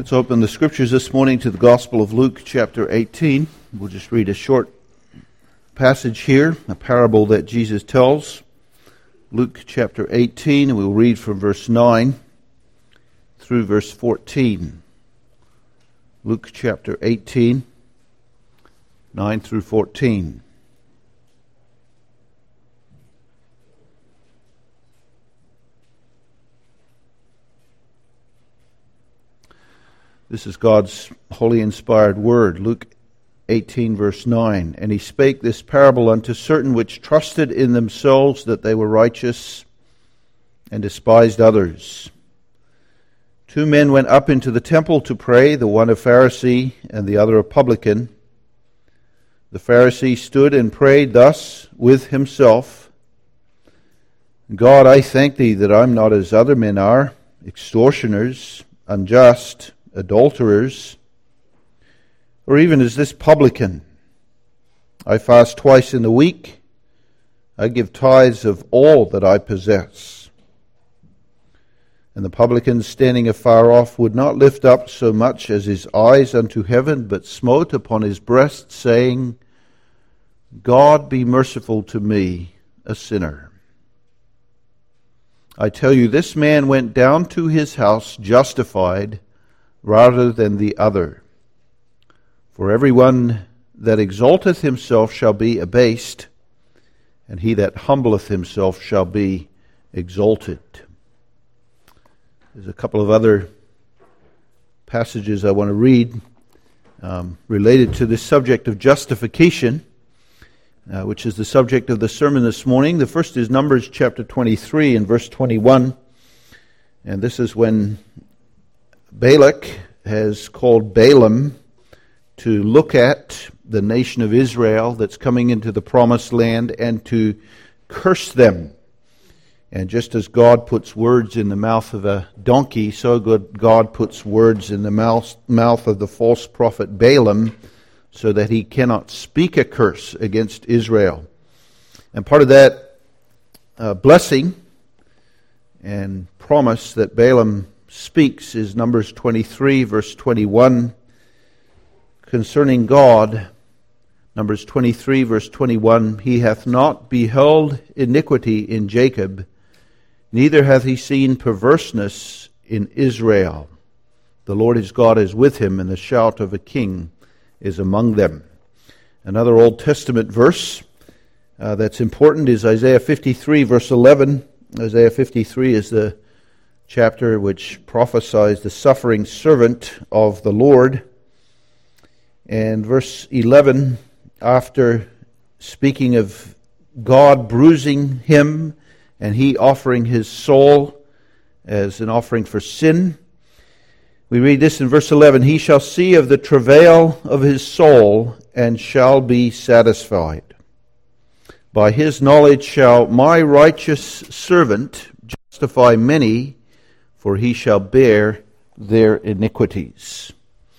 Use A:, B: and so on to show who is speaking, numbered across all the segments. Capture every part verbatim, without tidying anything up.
A: Let's open the scriptures this morning to the Gospel of Luke chapter eighteen. We'll just read a short passage here, a parable that Jesus tells. Luke chapter eighteen, and we'll read from verse nine through verse fourteen. Luke chapter eighteen, nine through fourteen. This is God's holy inspired word. Luke eighteen verse nine. And he spake this parable unto certain which trusted in themselves that they were righteous, and despised others. Two men went up into the temple to pray, the one a Pharisee and the other a publican. The Pharisee stood and prayed thus with himself: God, I thank thee that I'm not as other men are, extortioners, unjust, adulterers, or even as this publican. I fast twice in the week. I give tithes of all that I possess. And the publican, standing afar off, would not lift up so much as his eyes unto heaven, but smote upon his breast, saying, God, be merciful to me, a sinner. I tell you, this man went down to his house justified rather than the other. For everyone that exalteth himself shall be abased, and he that humbleth himself shall be exalted. There's a couple of other passages I want to read um, related to this subject of justification, uh, which is the subject of the sermon this morning. The first is Numbers chapter twenty-three and verse twenty-one. And this is when Balak has called Balaam to look at the nation of Israel that's coming into the promised land and to curse them. And just as God puts words in the mouth of a donkey, so God puts words in the mouth, mouth of the false prophet Balaam so that he cannot speak a curse against Israel. And part of that uh, blessing and promise that Balaam speaks is Numbers twenty-three, verse twenty-one, concerning God. Numbers twenty-three, verse twenty-one, He hath not beheld iniquity in Jacob, neither hath he seen perverseness in Israel. The Lord his God is with him, and the shout of a king is among them. Another Old Testament verse uh, that's important is Isaiah fifty-three, verse eleven. Isaiah fifty-three is the chapter which prophesies the suffering servant of the Lord. And verse eleven, after speaking of God bruising him and he offering his soul as an offering for sin, we read this in verse eleven, He shall see of the travail of his soul and shall be satisfied. By his knowledge shall my righteous servant justify many, for he shall bear their iniquities.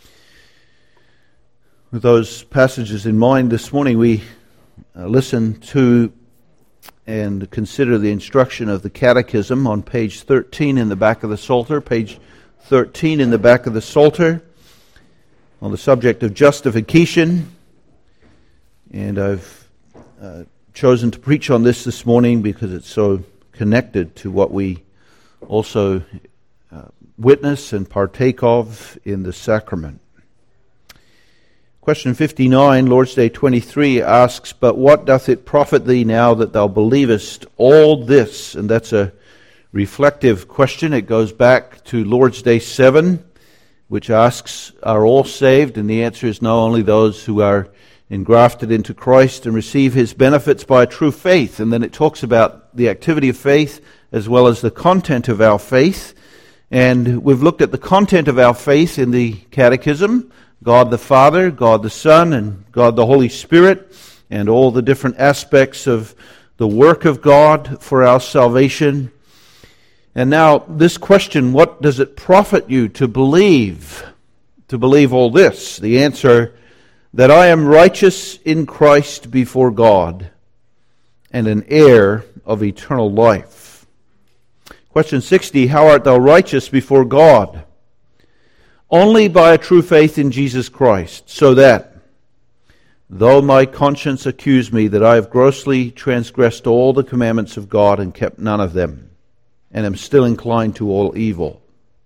A: With those passages in mind this morning, we uh, listen to and consider the instruction of the Catechism on page thirteen in the back of the Psalter, page thirteen in the back of the Psalter, on the subject of justification. And I've uh, chosen to preach on this this morning because it's so connected to what we also uh, witness and partake of in the sacrament. Question fifty-nine, Lord's Day twenty-three, asks, But what doth it profit thee now that thou believest all this? And that's a reflective question. It goes back to Lord's Day seven, which asks, Are all saved? And the answer is no, only those who are engrafted into Christ and receive his benefits by a true faith. And then it talks about the activity of faith as well as the content of our faith. And we've looked at the content of our faith in the Catechism: God the Father, God the Son, and God the Holy Spirit, and all the different aspects of the work of God for our salvation. And now this question, what does it profit you to believe, to believe all this? The answer, that I am righteous in Christ before God, and an heir of eternal life. Question sixty, how art thou righteous before God? only by a true faith in Jesus Christ, so that, though my conscience accuse me that I have grossly transgressed all the commandments of God and kept none of them, and am still inclined to all evil.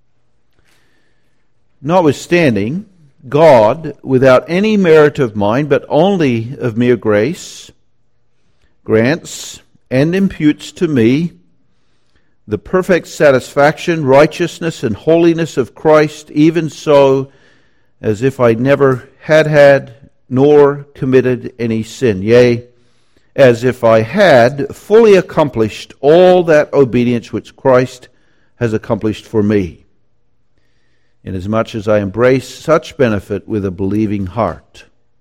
A: Notwithstanding, God, without any merit of mine, but only of mere grace, grants and imputes to me the perfect satisfaction, righteousness, and holiness of Christ, even so as if I never had had nor committed any sin. Yea, as if I had fully accomplished all that obedience which Christ has accomplished for me, inasmuch as I embrace such benefit with a believing heart.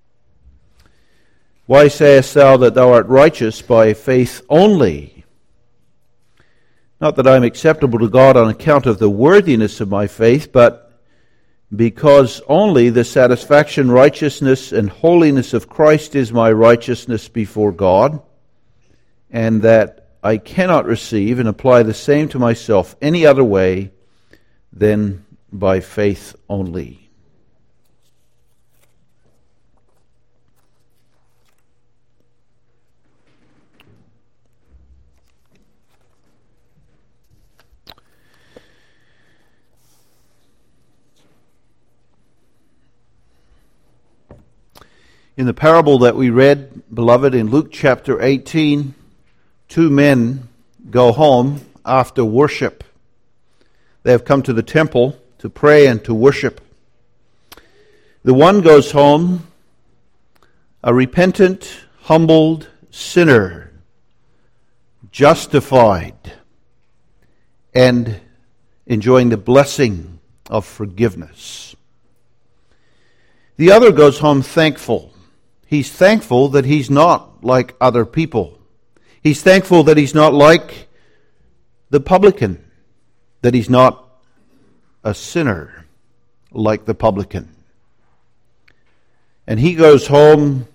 A: Why sayest thou that thou art righteous by faith only? Not that I am acceptable to God on account of the worthiness of my faith, but because only the satisfaction, righteousness, and holiness of Christ is my righteousness before God, and that I cannot receive and apply the same to myself any other way than by faith only. In the parable that we read, beloved, in Luke chapter eighteen, two men go home after worship. They have come to the temple to pray and to worship. The one goes home a repentant, humbled sinner, justified, and enjoying the blessing of forgiveness. The other goes home thankful. He's thankful that he's not like other people. He's thankful that he's not like the publican, that he's not a sinner like the publican. And he goes home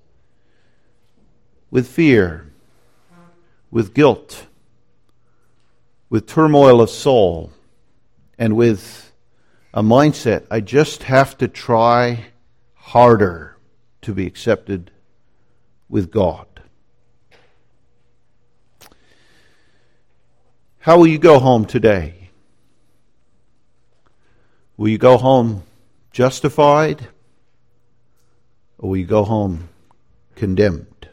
A: with fear, with guilt, with turmoil of soul, and with a mindset, I just have to try harder to be accepted with God. How will you go home today? Will you go home justified, or will you go home condemned?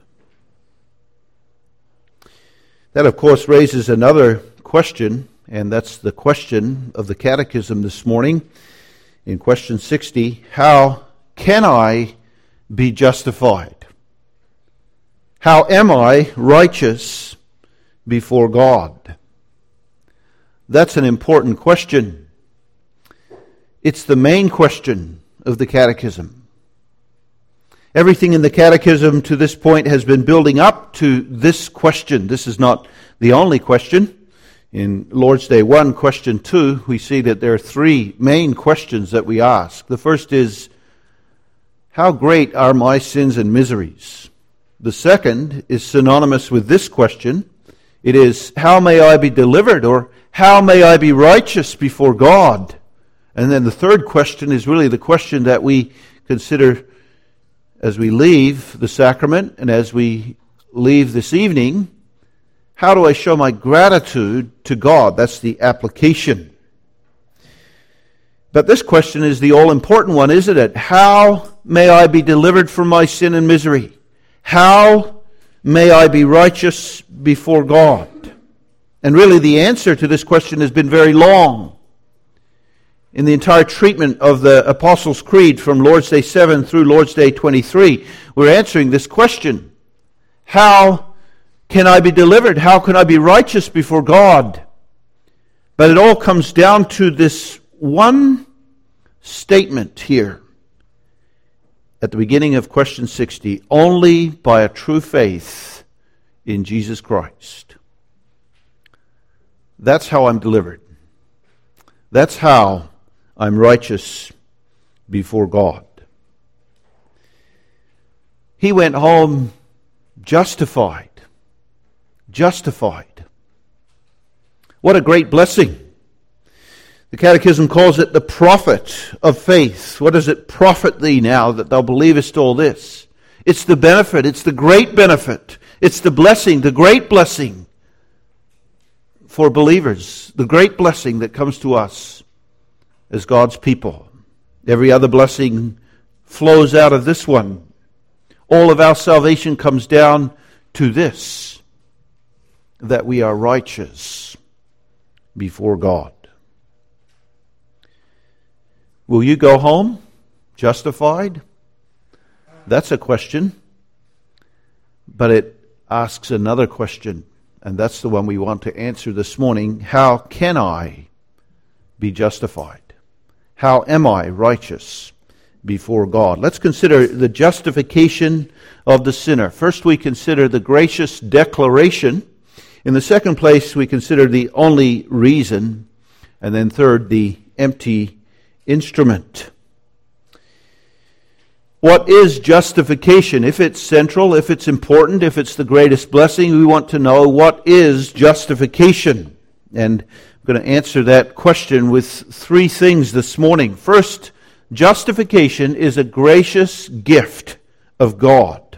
A: That, of course, raises another question, and that's the question of the Catechism this morning. In question sixty, how can I be justified? How am I righteous before God? That's an important question. It's the main question of the Catechism. Everything in the Catechism to this point has been building up to this question. This is not the only question. In Lord's Day one, question two, we see that there are three main questions that we ask. The first is, how great are my sins and miseries? The second is synonymous with this question. It is, how may I be delivered, or how may I be righteous before God? And then the third question is really the question that we consider as we leave the sacrament and as we leave this evening. How do I show my gratitude to God? That's the application. But this question is the all-important one, isn't it? How may I be delivered from my sin and misery? How may I be righteous before God? And really the answer to this question has been very long. In the entire treatment of the Apostles' Creed from Lord's Day seven through Lord's Day twenty-three, we're answering this question. How can I be delivered? How can I be righteous before God? But it all comes down to this one statement here at the beginning of question sixty. Only by a true faith in Jesus Christ. That's how I'm delivered. That's how I'm righteous before God. He went home justified. Justified. What a great blessing. The Catechism calls it the profit of faith. What does it profit thee now that thou believest all this? It's the benefit, it's the great benefit, it's the blessing, the great blessing for believers, the great blessing that comes to us as God's people. Every other blessing flows out of this one. All of our salvation comes down to this, that we are righteous before God. Will you go home justified? That's a question. But it asks another question, and that's the one we want to answer this morning. How can I be justified? How am I righteous before God? Let's consider the justification of the sinner. First, we consider the gracious declaration. In the second place, we consider the only reason. And then third, the empty instrument. What is justification? If it's central, if it's important, if it's the greatest blessing, we want to know what is justification. And I'm going to answer that question with three things this morning. First, justification is a gracious gift of God.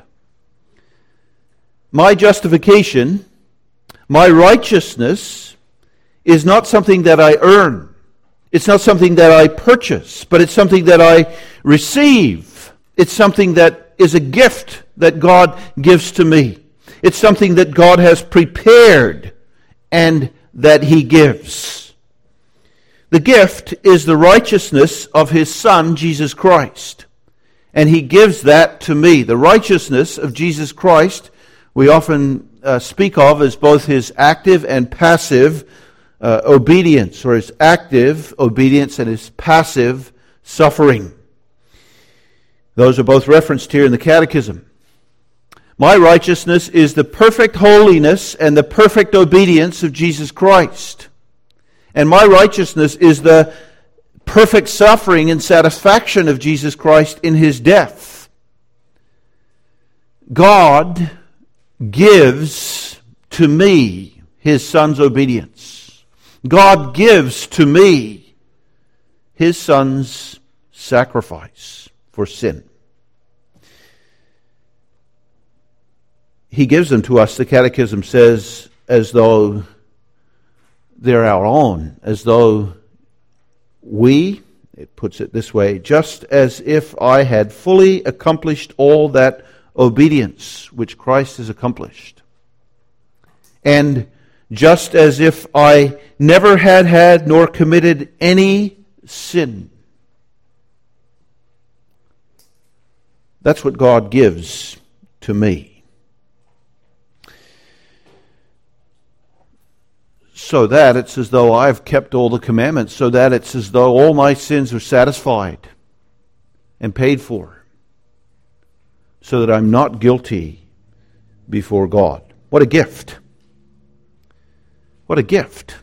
A: My justification, my righteousness, is not something that I earn. It's not something that I purchase, but it's something that I receive. It's something that is a gift that God gives to me. It's something that God has prepared and that He gives. The gift is the righteousness of His Son, Jesus Christ. And He gives that to me. The righteousness of Jesus Christ, we often uh, speak of as both His active and passive uh, obedience, or His active obedience and His passive suffering. Those are both referenced here in the Catechism. My righteousness is the perfect holiness and the perfect obedience of Jesus Christ. And my righteousness is the perfect suffering and satisfaction of Jesus Christ in His death. God gives to me His Son's obedience. God gives to me His Son's sacrifice for sin. He gives them to us, the Catechism says, as though they're our own, as though we, it puts it this way, just as if I had fully accomplished all that obedience which Christ has accomplished. And just as if I never had had nor committed any sin. That's what God gives to me. So that it's as though I've kept all the commandments, so that it's as though all my sins are satisfied and paid for, so that I'm not guilty before God. What a gift. What a gift.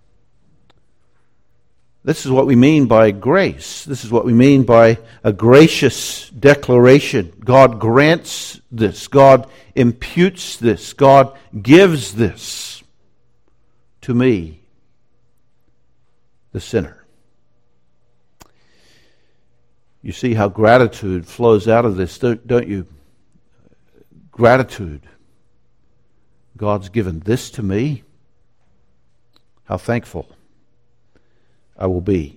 A: This is what we mean by grace. This is what we mean by a gracious declaration. God grants this. God imputes this. God gives this to me, the sinner. You see how gratitude flows out of this, don't you? Gratitude. God's given this to me. How thankful I will be.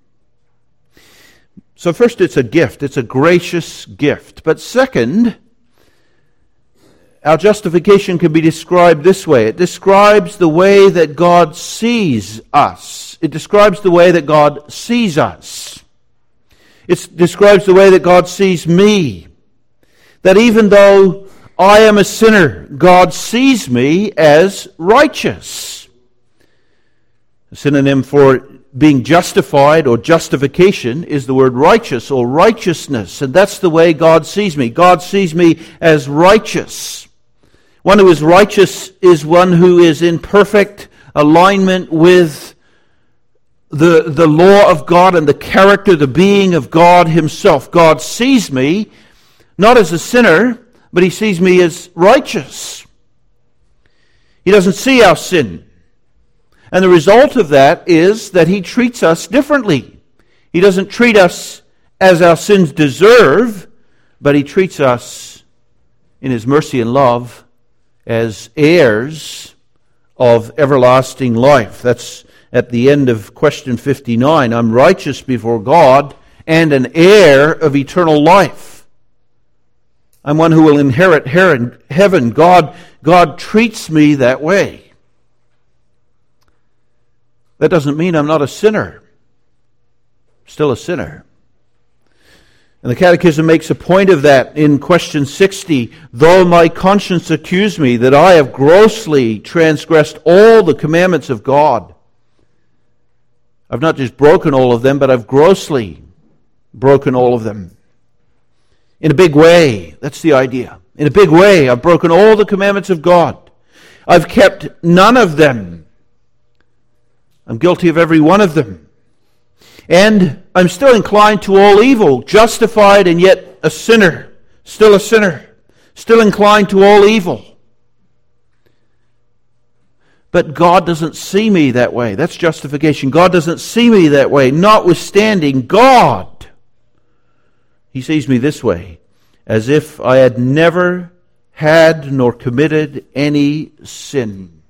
A: So first, it's a gift. It's a gracious gift. But second, our justification can be described this way. It describes the way that God sees us. It describes the way that God sees us. It describes the way that God sees me. That even though I am a sinner, God sees me as righteous. A synonym for being justified or justification is the word righteous or righteousness. And that's the way God sees me. God sees me as righteous. One who is righteous is one who is in perfect alignment with the, the law of God and the character, the being of God Himself. God sees me not as a sinner, but He sees me as righteous. He doesn't see our sin. And the result of that is that He treats us differently. He doesn't treat us as our sins deserve, but He treats us in His mercy and love as heirs of everlasting life. That's at the end of question fifty-nine. I'm righteous before God and an heir of eternal life. I'm one who will inherit heaven. God, God treats me that way. That doesn't mean I'm not a sinner. Still a sinner. And the Catechism makes a point of that in question sixty. Though my conscience accuse me that I have grossly transgressed all the commandments of God. I've not just broken all of them, but I've grossly broken all of them. In a big way, that's the idea. In a big way, I've broken all the commandments of God. I've kept none of them. I'm guilty of every one of them. And I'm still inclined to all evil, justified and yet a sinner. Still a sinner. Still inclined to all evil. But God doesn't see me that way. That's justification. God doesn't see me that way. Notwithstanding, God, He sees me this way, as if I had never had nor committed any sin.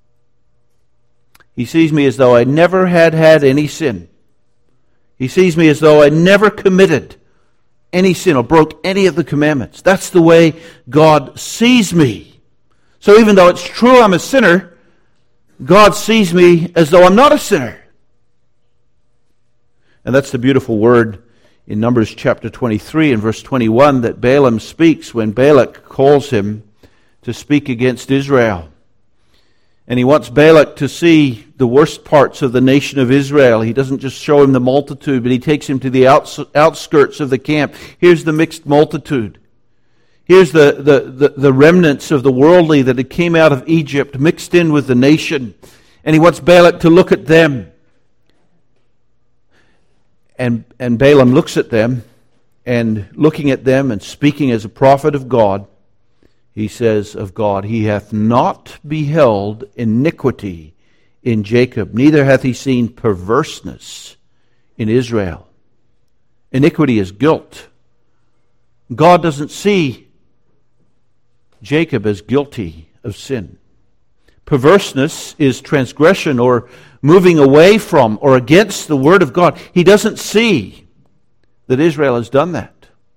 A: He sees me as though I never had had any sin. He sees me as though I never committed any sin or broke any of the commandments. That's the way God sees me. So even though it's true I'm a sinner, God sees me as though I'm not a sinner. And that's the beautiful word in Numbers chapter twenty-three and verse twenty-one that Balaam speaks when Balak calls him to speak against Israel. And he wants Balak to see the worst parts of the nation of Israel. He doesn't just show him the multitude, but he takes him to the outs- outskirts of the camp. Here's the mixed multitude. Here's the, the, the, the remnants of the worldly that had came out of Egypt mixed in with the nation. And he wants Balak to look at them. And, and Balaam looks at them, and looking at them and speaking as a prophet of God, he says of God, He hath not beheld iniquity in Jacob, neither hath He seen perverseness in Israel. Iniquity is guilt. God doesn't see Jacob as guilty of sin. Perverseness is transgression or moving away from or against the Word of God. He doesn't see that Israel has done that.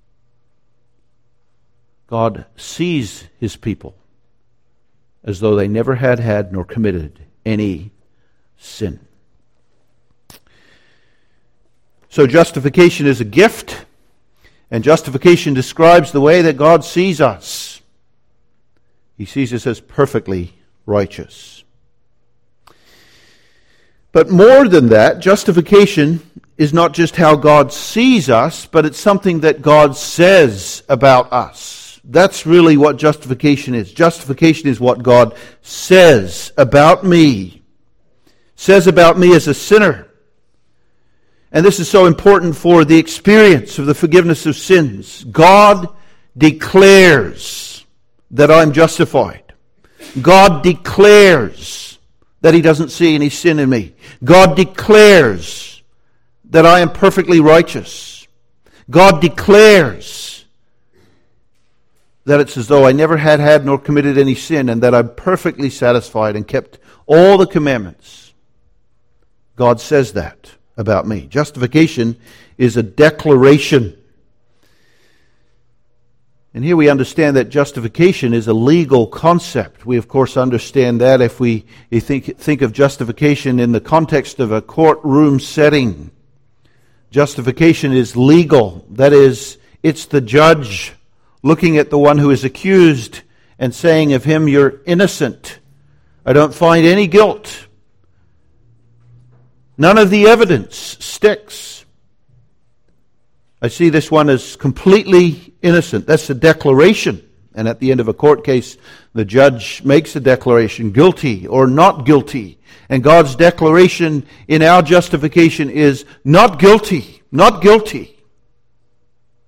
A: God sees His people as though they never had had nor committed any sin. So justification is a gift, and justification describes the way that God sees us. He sees us as perfectly righteous. But more than that, justification is not just how God sees us, but it's something that God says about us. That's really what justification is. Justification is what God says about me. Says about me as a sinner. And this is so important for the experience of the forgiveness of sins. God declares that I'm justified. God declares that He doesn't see any sin in me. God declares that I am perfectly righteous. God declares that it's as though I never had had nor committed any sin, and that I'm perfectly satisfied and kept all the commandments. God says that about me. Justification is a declaration. And here we understand that justification is a legal concept. We, of course, understand that if we think, think of justification in the context of a courtroom setting. Justification is legal. That is, it's the judge looking at the one who is accused and saying of him, you're innocent. I don't find any guilt. None of the evidence sticks. I see this one as completely innocent. That's a declaration. And at the end of a court case, the judge makes a declaration, guilty or not guilty. And God's declaration in our justification is not guilty, not guilty.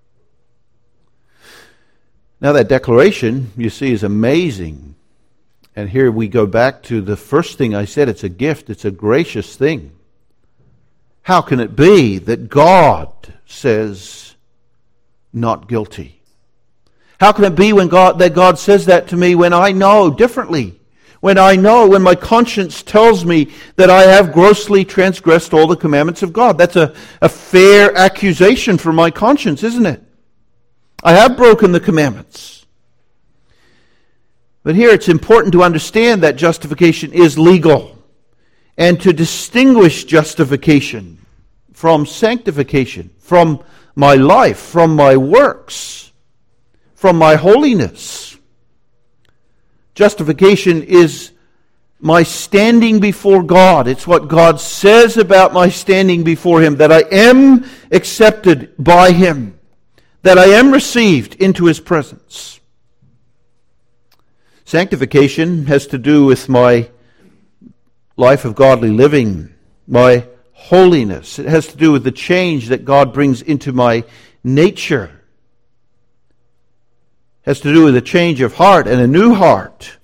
A: Now that declaration, you see, is amazing. And here we go back to the first thing I said. It's a gift. It's a gracious thing. How can it be that God says not guilty? How can it be when God that God says that to me when I know differently? When I know, when my conscience tells me that I have grossly transgressed all the commandments of God. That's a, a fair accusation for my conscience, isn't it? I have broken the commandments. But here it's important to understand that justification is legal, and to distinguish justification from sanctification, from my life, from my works, from my holiness. Justification is my standing before God. It's what God says about my standing before Him, that I am accepted by Him, that I am received into His presence. Sanctification has to do with my life of godly living, my holiness. It has to do with the change that God brings into my nature. Has to do with a change of heart and a new heart.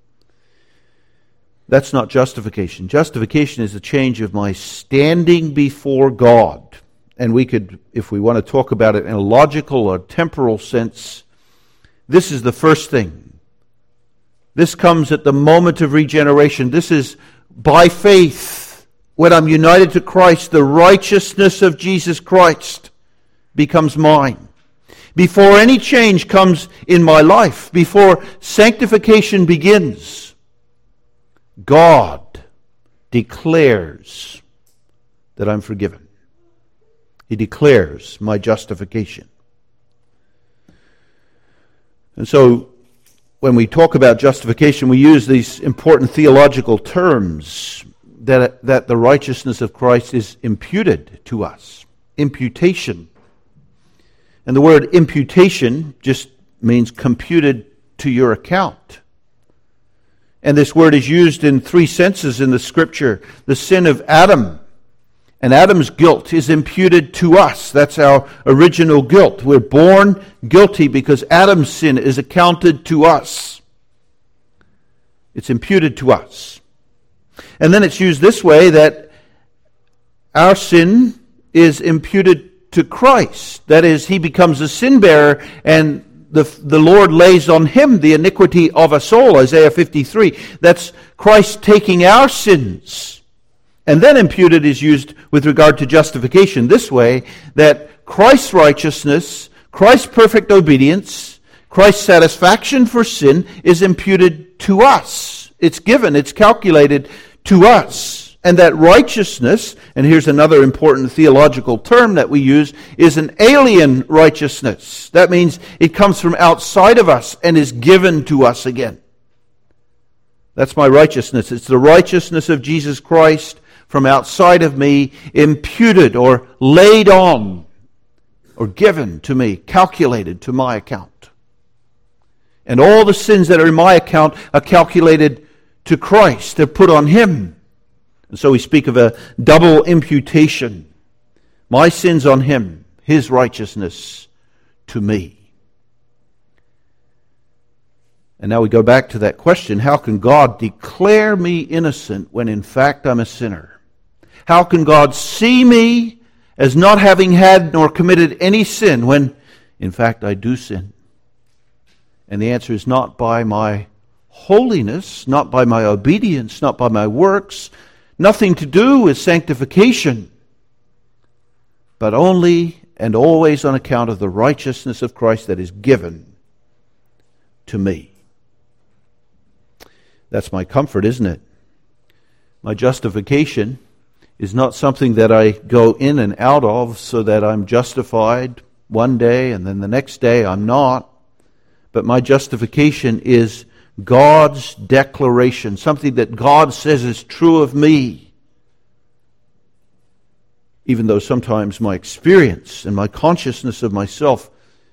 A: That's not justification. Justification is a change of my standing before God. And we could, if we want to talk about it in a logical or temporal sense, this is the first thing. This comes at the moment of regeneration. This is by faith. When I'm united to Christ, the righteousness of Jesus Christ becomes mine. Before any change comes in my life, before sanctification begins, God declares that I'm forgiven. He declares my justification. And so, when we talk about justification, we use these important theological terms that, that the righteousness of Christ is imputed to us. Imputation. And the word imputation just means computed to your account. And this word is used in three senses in the Scripture. The sin of Adam. And Adam's guilt is imputed to us. That's our original guilt. We're born guilty because Adam's sin is accounted to us. It's imputed to us. And then it's used this way, that our sin is imputed to Christ. That is, He becomes a sin bearer, and the, the Lord lays on Him the iniquity of us all, Isaiah fifty-three. That's Christ taking our sins. And then imputed is used with regard to justification this way, that Christ's righteousness, Christ's perfect obedience, Christ's satisfaction for sin is imputed to us. It's given, it's calculated to us. And that righteousness, and here's another important theological term that we use, is an alien righteousness. That means it comes from outside of us and is given to us again. That's my righteousness. It's the righteousness of Jesus Christ from outside of me, imputed or laid on or given to me, calculated to my account. And all the sins that are in my account are calculated to Christ. They're put on Him. And so we speak of a double imputation. My sins on Him, His righteousness to me. And now we go back to that question, how can God declare me innocent when in fact I'm a sinner? How can God see me as not having had nor committed any sin when in fact I do sin? And the answer is not by my holiness, not by my obedience, not by my works, nothing to do with sanctification, but only and always on account of the righteousness of Christ that is given to me. That's my comfort, isn't it? My justification is not something that I go in and out of so that I'm justified one day and then the next day I'm not. But my justification is God's declaration, something that God says is true of me. Even though sometimes my experience and my consciousness of myself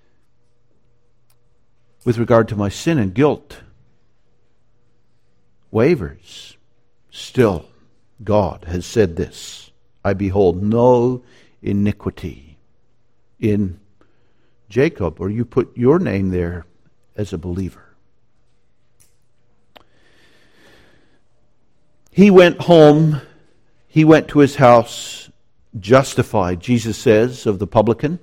A: with regard to my sin and guilt wavers, still God has said this, I behold no iniquity in Jacob, or you put your name there as a believer. he went home, he went to his house justified, Jesus says of the publican.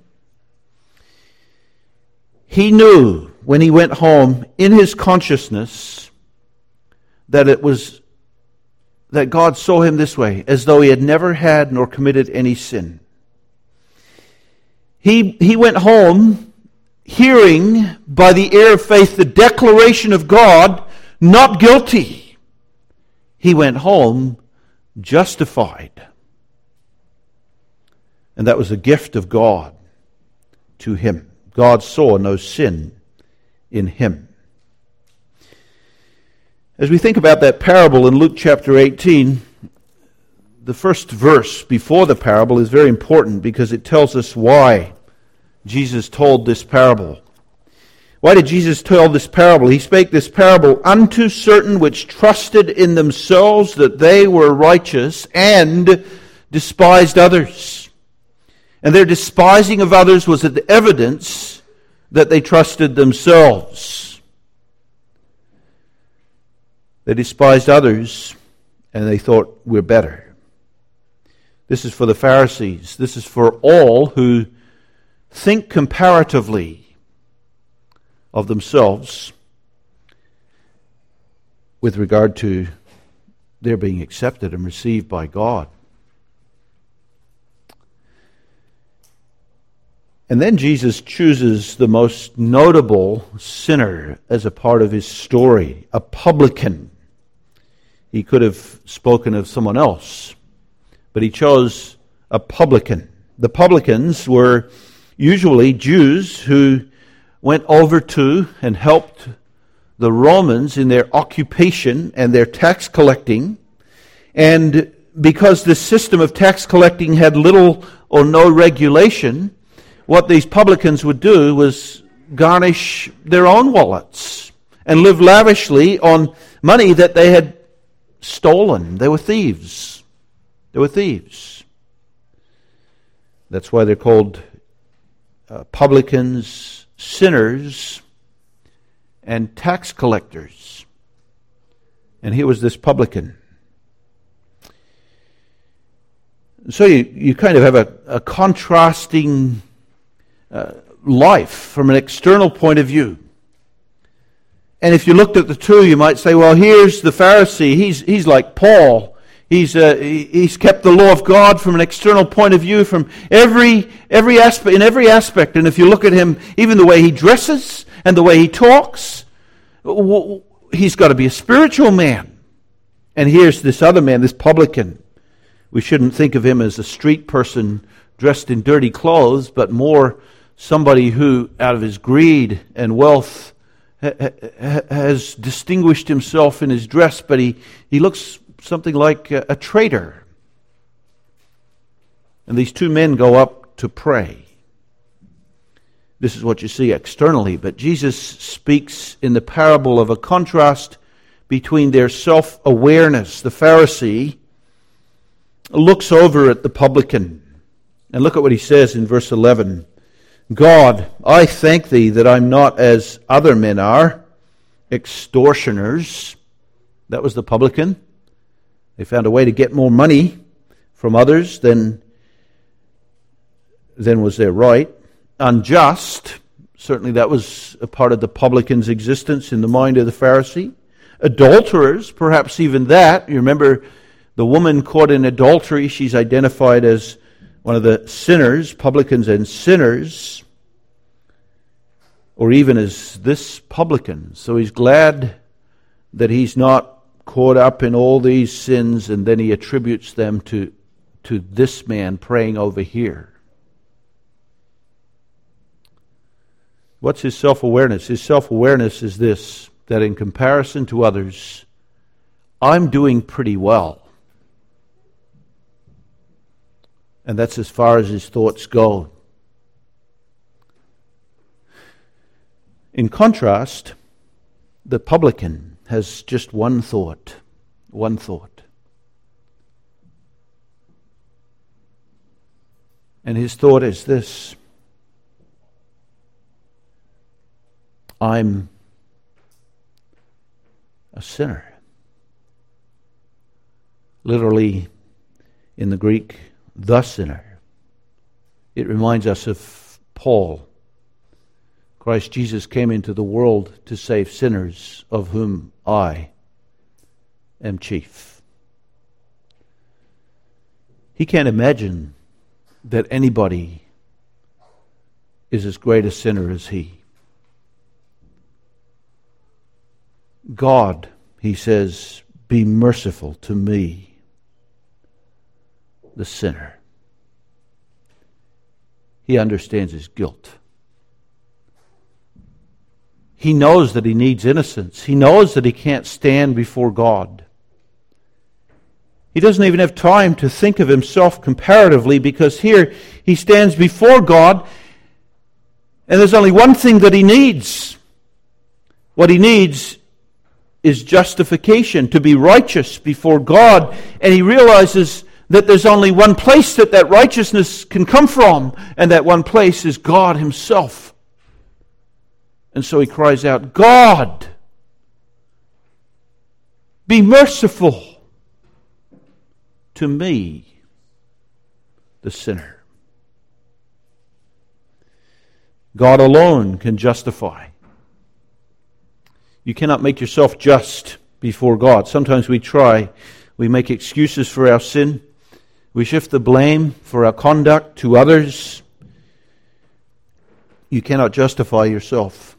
A: He knew when he went home in his consciousness that it was that God saw him this way, as though he had never had nor committed any sin. He, he went home hearing by the ear of faith the declaration of God, not guilty. He went home justified. And that was a gift of God to him. God saw no sin in him. As we think about that parable in Luke chapter eighteen, the first verse before the parable is very important because it tells us why Jesus told this parable. Why did Jesus tell this parable? He spake this parable unto certain which trusted in themselves that they were righteous and despised others. And their despising of others was the evidence that they trusted themselves. They despised others and they thought we're better. This is for the Pharisees. This is for all who think comparatively of themselves with regard to their being accepted and received by God. And then Jesus chooses the most notable sinner as a part of his story, a publican. He could have spoken of someone else, but he chose a publican. The publicans were usually Jews who went over to and helped the Romans in their occupation and their tax collecting. And because this system of tax collecting had little or no regulation, what these publicans would do was garnish their own wallets and live lavishly on money that they had stolen. They were thieves. They were thieves. That's why they're called uh, publicans, sinners, and tax collectors. And here was this publican. So you, you kind of have a, a contrasting uh, life from an external point of view. And if you looked at the two, you might say, well, here's the Pharisee. He's he's like Paul. He's uh, he's kept the law of God from an external point of view, from every every aspect in every aspect. And if you look at him, even the way he dresses and the way he talks, he's got to be a spiritual man. And here's this other man, this publican. We shouldn't think of him as a street person dressed in dirty clothes, but more somebody who, out of his greed and wealth, has distinguished himself in his dress, but he, he looks something like a, a traitor. And these two men go up to pray. This is what you see externally, but Jesus speaks in the parable of a contrast between their self-awareness. The Pharisee looks over at the publican, and look at what he says in verse eleven. God, I thank thee that I'm not as other men are, extortioners. That was the publican. They found a way to get more money from others than, than was their right. Unjust. Certainly that was a part of the publican's existence in the mind of the Pharisee. Adulterers, perhaps even that. You remember the woman caught in adultery, she's identified as one of the sinners, publicans and sinners, or even as this publican. So he's glad that he's not caught up in all these sins, and then he attributes them to, to this man praying over here. What's his self-awareness? His self-awareness is this, that in comparison to others, I'm doing pretty well. And that's as far as his thoughts go. In contrast, the publican has just one thought. One thought. And his thought is this: I'm a sinner. literally in the Greek, the sinner. It reminds us of Paul. Christ Jesus came into the world to save sinners, of whom I am chief. He can't imagine that anybody is as great a sinner as he. God, he says, be merciful to me, the sinner. He understands his guilt. He knows that he needs innocence. He knows that he can't stand before God. He doesn't even have time to think of himself comparatively, because here he stands before God and there's only one thing that he needs. What he needs is justification, to be righteous before God. And he realizes that there's only one place that that righteousness can come from, and that one place is God himself. And so he cries out, God, be merciful to me, the sinner. God alone can justify. You cannot make yourself just before God. Sometimes we try. We make excuses for our sin. We shift the blame for our conduct to others. You cannot justify yourself.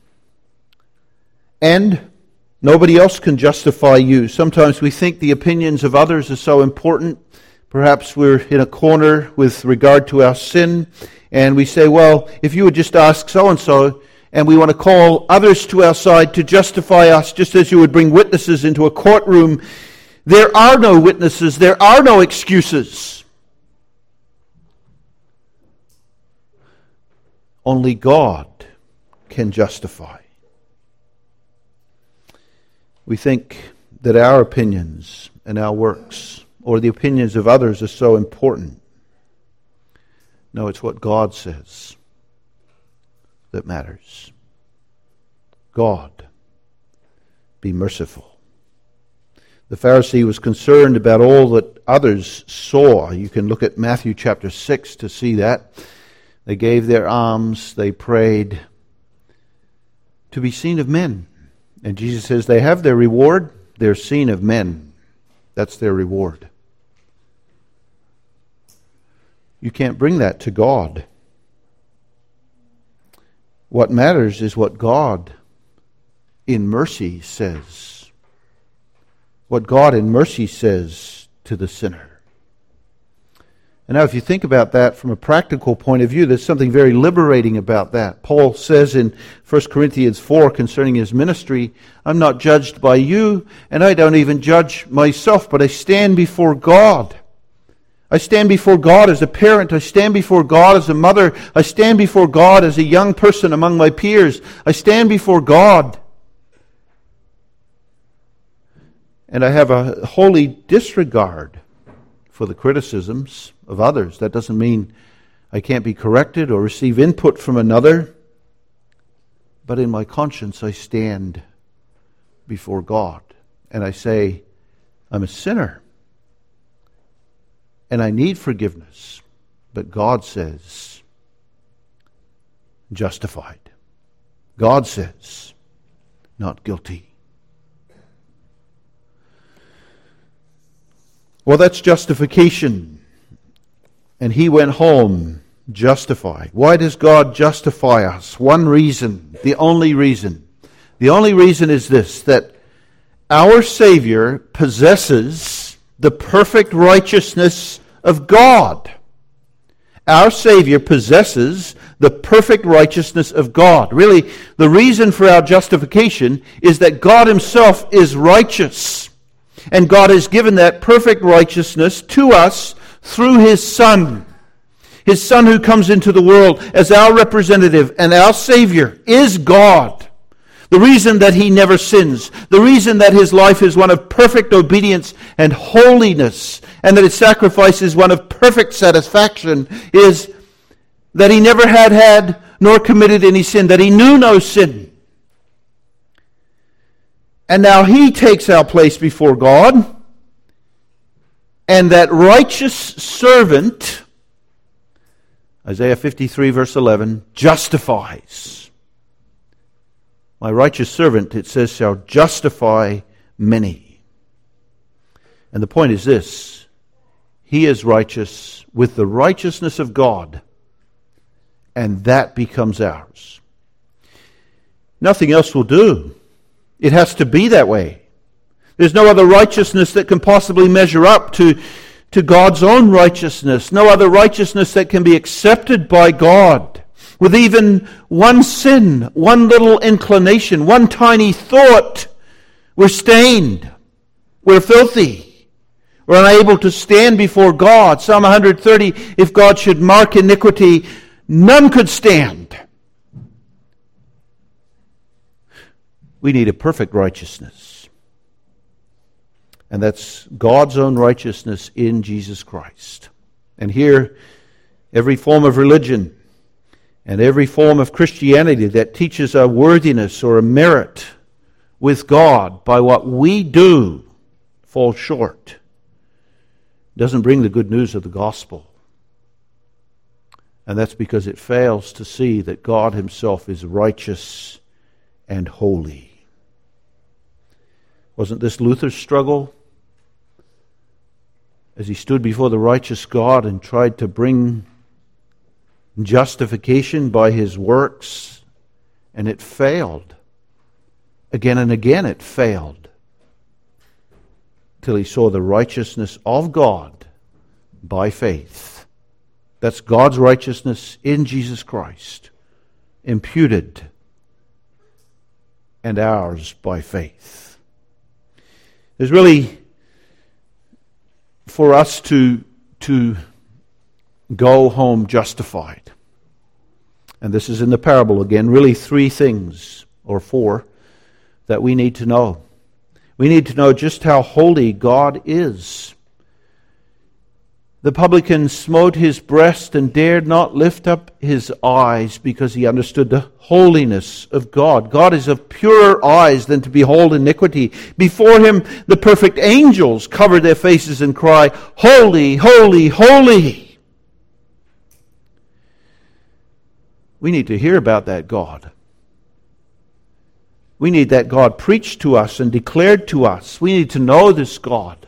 A: And nobody else can justify you. Sometimes we think the opinions of others are so important. Perhaps we're in a corner with regard to our sin, and we say, well, if you would just ask so-and-so, and we want to call others to our side to justify us, just as you would bring witnesses into a courtroom. There are no witnesses. There are no excuses. Only God can justify. We think that our opinions and our works, or the opinions of others, are so important. No, it's what God says that matters. God, be merciful. The Pharisee was concerned about all that others saw. You can look at Matthew chapter six to see that. They gave their alms, they prayed to be seen of men. And Jesus says they have their reward, they're seen of men. That's their reward. You can't bring that to God. What matters is what God in mercy says. What God in mercy says to the sinner. And now if you think about that from a practical point of view, there's something very liberating about that. Paul says in First Corinthians four concerning his ministry, I'm not judged by you, and I don't even judge myself, but I stand before God. I stand before God as a parent. I stand before God as a mother. I stand before God as a young person among my peers. I stand before God. And I have a holy disregard for the criticisms of others. That doesn't mean I can't be corrected or receive input from another. But in my conscience, I stand before God. And I say, I'm a sinner. And I need forgiveness. But God says, justified. God says, not guilty. Well, that's justification. And he went home justified. Why does God justify us? One reason, the only reason. The only reason is this, that our Savior possesses the perfect righteousness of God. Our Savior possesses the perfect righteousness of God. Really, the reason for our justification is that God himself is righteous. And God has given that perfect righteousness to us through his Son. His Son who comes into the world as our representative and our Savior is God. The reason that he never sins, the reason that his life is one of perfect obedience and holiness, and that his sacrifice is one of perfect satisfaction, is that he never had had nor committed any sin, that he knew no sin. And now he takes our place before God. And that righteous servant, Isaiah fifty-three verse eleven, justifies. My righteous servant, it says, shall justify many. And the point is this: he is righteous with the righteousness of God, and that becomes ours. Nothing else will do. It has to be that way. There's no other righteousness that can possibly measure up to, to God's own righteousness. No other righteousness that can be accepted by God. With even one sin, one little inclination, one tiny thought, we're stained. We're filthy. We're unable to stand before God. Psalm one thirty, if God should mark iniquity, none could stand. We need a perfect righteousness. And that's God's own righteousness in Jesus Christ. And here, every form of religion and every form of Christianity that teaches a worthiness or a merit with God by what we do falls short. It doesn't bring the good news of the gospel. And that's because it fails to see that God himself is righteous and holy. Wasn't this Luther's struggle? As he stood before the righteous God and tried to bring justification by his works, and it failed. Again and again it failed. Till he saw the righteousness of God by faith. That's God's righteousness in Jesus Christ, imputed, and ours by faith. There's really, for us to, to go home justified, and this is in the parable again, really three things, or four, that we need to know. We need to know just how holy God is. The publican smote his breast and dared not lift up his eyes because he understood the holiness of God. God is of purer eyes than to behold iniquity. Before him, the perfect angels cover their faces and cry, "Holy, holy, holy." We need to hear about that God. We need that God preached to us and declared to us. We need to know this God.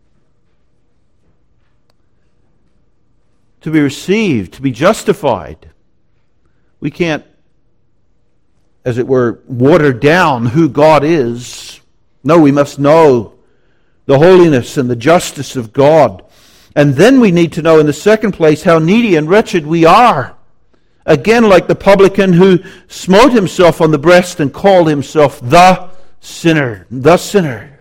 A: To be received, to be justified. We can't, as it were, water down who God is. No, we must know the holiness and the justice of God. And then we need to know in the second place how needy and wretched we are. Again, like the publican who smote himself on the breast and called himself the sinner, the sinner.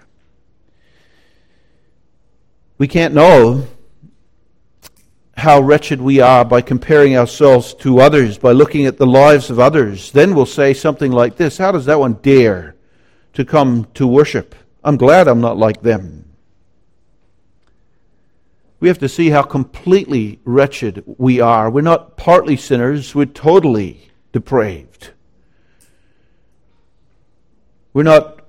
A: We can't know how wretched we are by comparing ourselves to others, by looking at the lives of others. Then we'll say something like this: how does that one dare to come to worship? I'm glad I'm not like them. We have to see how completely wretched we are. We're not partly sinners, we're totally depraved. We're not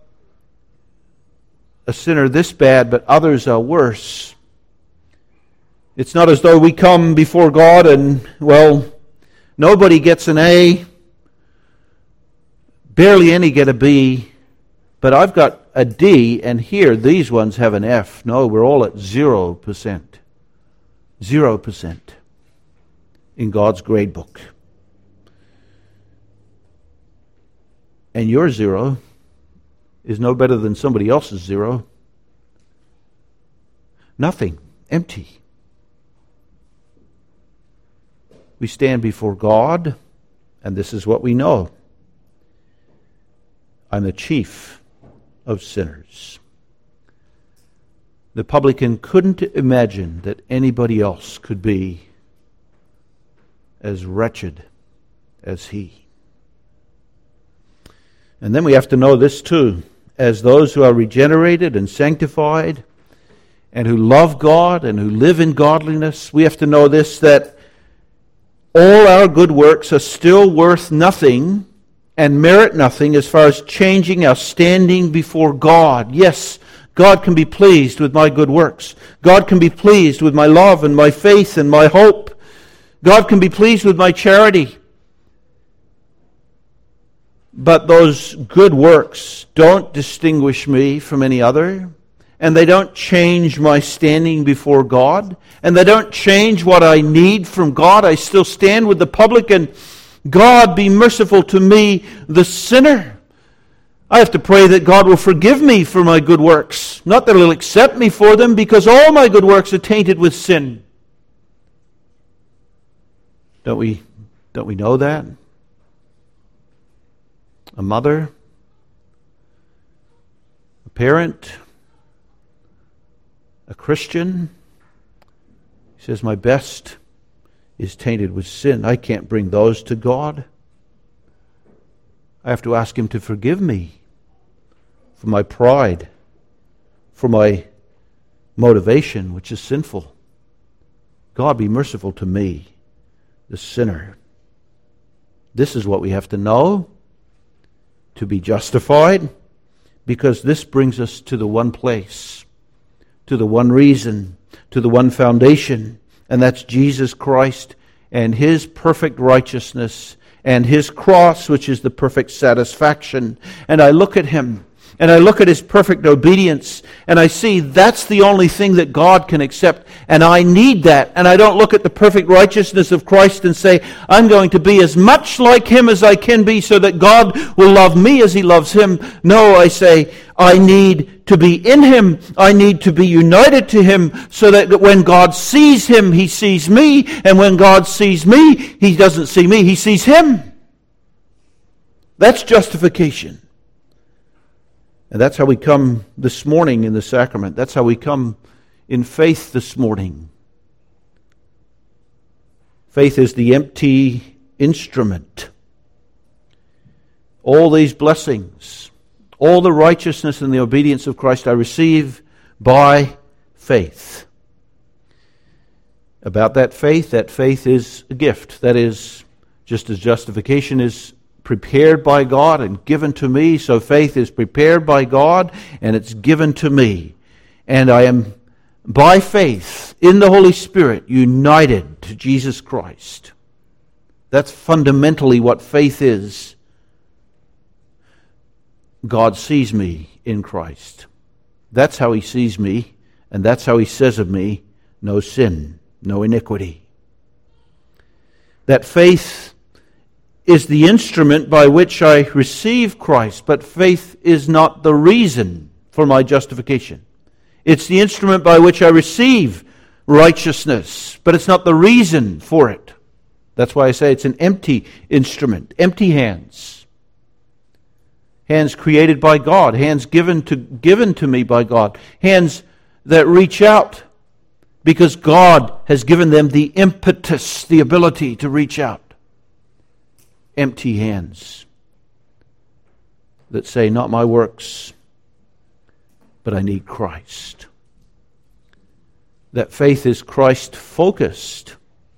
A: a sinner this bad, but others are worse. It's not as though we come before God and, well, nobody gets an A, barely any get a B, but I've got a D, and here these ones have an F. No, we're all at zero percent. Zero percent in God's grade book. And your zero is no better than somebody else's zero. Nothing. Empty. We stand before God, and this is what we know. I'm the chief of sinners. The publican couldn't imagine that anybody else could be as wretched as he. And then we have to know this too. As those who are regenerated and sanctified and who love God and who live in godliness, we have to know this, that all our good works are still worth nothing and merit nothing as far as changing our standing before God. Yes, God can be pleased with my good works. God can be pleased with my love and my faith and my hope. God can be pleased with my charity. But those good works don't distinguish me from any other, and they don't change my standing before God, and they don't change what I need from God. I still stand with the publican. God, be merciful to me, the sinner. I have to pray that God will forgive me for my good works. Not that He'll accept me for them, because all my good works are tainted with sin. Don't we, don't we know that? A mother, a parent, a Christian says, my best is tainted with sin. I can't bring those to God. I have to ask Him to forgive me for my pride, for my motivation, which is sinful. God, be merciful to me, the sinner. This is what we have to know to be justified, because this brings us to the one place, to the one reason, to the one foundation, and that's Jesus Christ and His perfect righteousness and His cross, which is the perfect satisfaction. And I look at Him, and I look at His perfect obedience, and I see that's the only thing that God can accept, and I need that. And I don't look at the perfect righteousness of Christ and say, I'm going to be as much like Him as I can be so that God will love me as He loves Him. No, I say, I need to be in Him. I need to be united to Him so that when God sees Him, He sees me, and when God sees me, He doesn't see me, He sees Him. That's justification. And that's how we come this morning in the sacrament. That's how we come in faith this morning. Faith is the empty instrument. All these blessings, all the righteousness and the obedience of Christ I receive by faith. About that faith, that faith is a gift. That is, just as justification is prepared by God and given to me, so faith is prepared by God and it's given to me. And I am, by faith, in the Holy Spirit, united to Jesus Christ. That's fundamentally what faith is. God sees me in Christ. That's how He sees me, and that's how He says of me, no sin, no iniquity. That faith is the instrument by which I receive Christ, but faith is not the reason for my justification. It's the instrument by which I receive righteousness, but it's not the reason for it. That's why I say it's an empty instrument, empty hands. Hands created by God, hands given to given to me by God, hands that reach out because God has given them the impetus, the ability to reach out. Empty hands that say, not my works, but I need Christ. That faith is Christ-focused.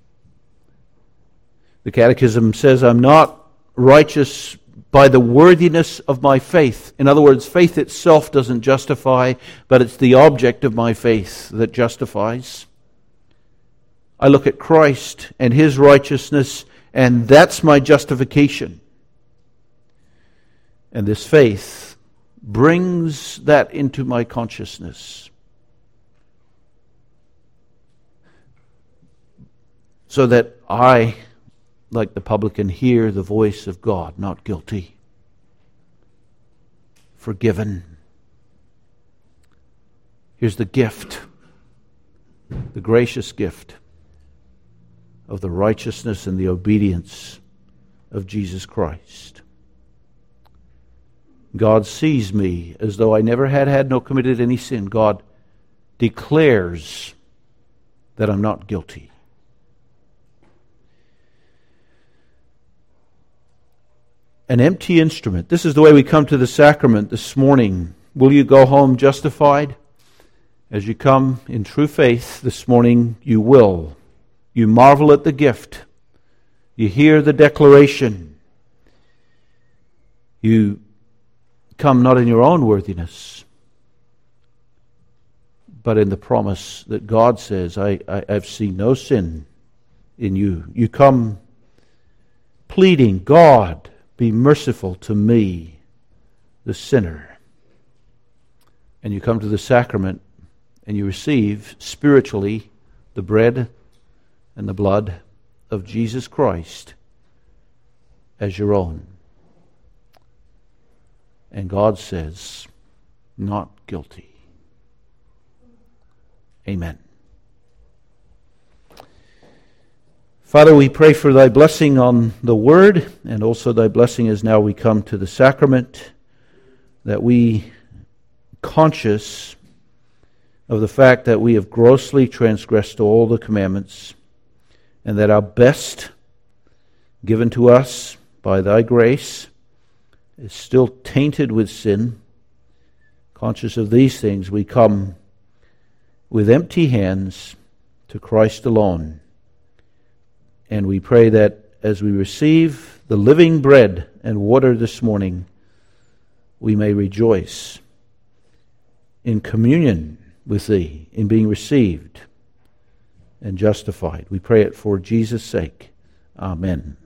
A: The Catechism says, I'm not righteous by the worthiness of my faith. In other words, faith itself doesn't justify, but it's the object of my faith that justifies. I look at Christ and His righteousness, and that's my justification. And this faith brings that into my consciousness, so that I, like the publican, hear the voice of God, not guilty, forgiven. Here's the gift, the gracious gift of the righteousness and the obedience of Jesus Christ. God sees me as though I never had had nor committed any sin. God declares that I'm not guilty. An empty instrument. This is the way we come to the sacrament this morning. Will you go home justified? As you come in true faith this morning, you will. You marvel at the gift. You hear the declaration. You come not in your own worthiness, but in the promise that God says, I, I, I've seen no sin in you. You come pleading, God, be merciful to me, the sinner. And you come to the sacrament and you receive spiritually the bread and the blood of Jesus Christ as your own. And God says, not guilty. Amen. Father, we pray for thy blessing on the word, and also thy blessing as now we come to the sacrament, that we, conscious of the fact that we have grossly transgressed all the commandments, and that our best given to us by thy grace is still tainted with sin, conscious of these things, we come with empty hands to Christ alone. And we pray that as we receive the living bread and water this morning, we may rejoice in communion with thee, in being received and justified. We pray it for Jesus' sake. Amen.